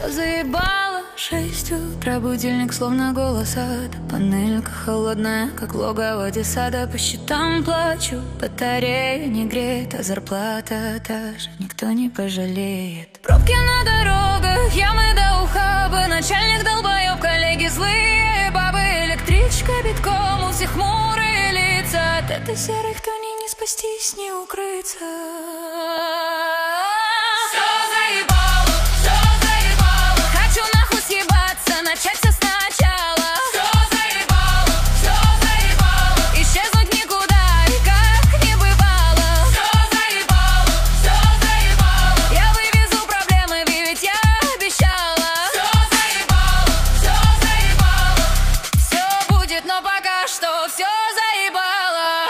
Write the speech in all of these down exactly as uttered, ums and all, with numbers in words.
Все заебало, шесть утра, будильник словно голос ада. Панелька холодная, как логово десада. По счетам плачу, батарея не греет, а зарплата та же, никто не пожалеет. Пробки на дорогах, ямы до ухаба. Начальник долбоёб, коллеги злые бабы. Электричка битком, у всех хмурые лица. От этой серой хтони не спастись, не укрыться. Начать все сначала. Все заебало, все заебало. Исчезнуть никуда и как не бывало. Все заебало, все заебало. Я вывезу проблемы, ведь я обещала. Все заебало, все заебало. Все будет, но пока что все заебало.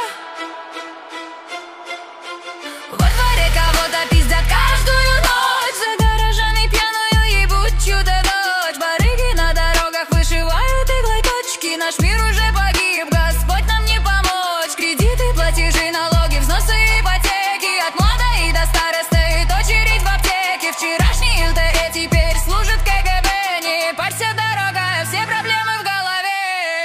Во дворе кого-то пиздят каждую ночь. За гаражами пьяную ебут чью-то дочь. Барыги на дорогах вышивают иглой точки. Наш мир уже погиб, Господь нам не помочь. Кредиты, платежи, налоги, взносы, ипотеки. От млада и до старости стоит очередь в аптеке. Вчерашний ЛТЭ теперь служит КГБ. Не парься, дорогая, все проблемы в голове.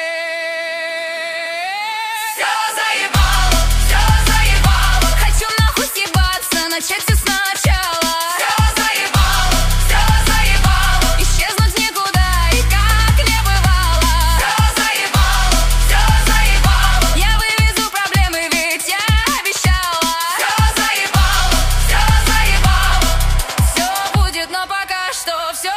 Все заебало, все заебало. Хочу нахуй съебаться, начать все сначала. Все заебало, все заебало. Исчезнуть никуда и как не бывало. Все заебало, все заебало. Я вывезу проблемы, ведь я обещала. Все заебало, все заебало. Все будет, но пока что все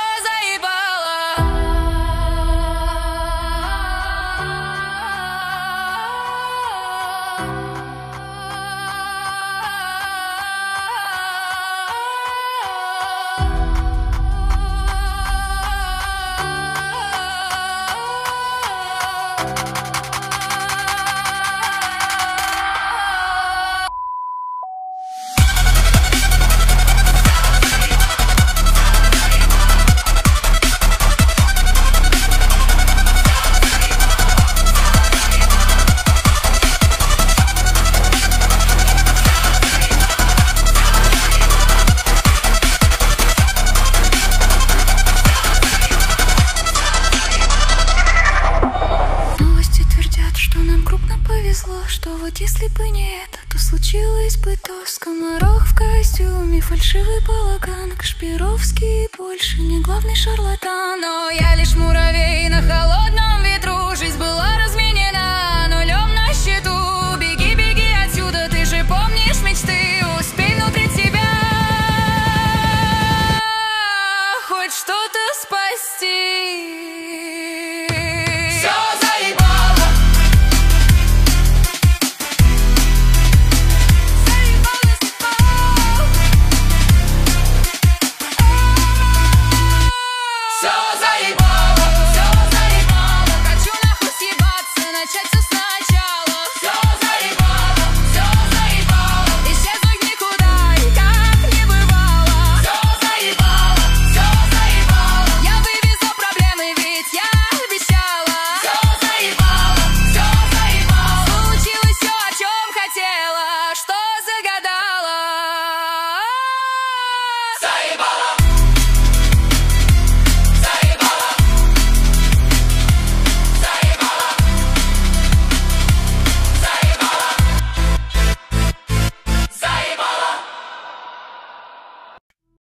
повезло, что вот если бы не это, то случилось бы то. Скоморох в костюме, фальшивый балаган, Кашпировский больше не главный шарлатан. Но я лишь муравей на холодном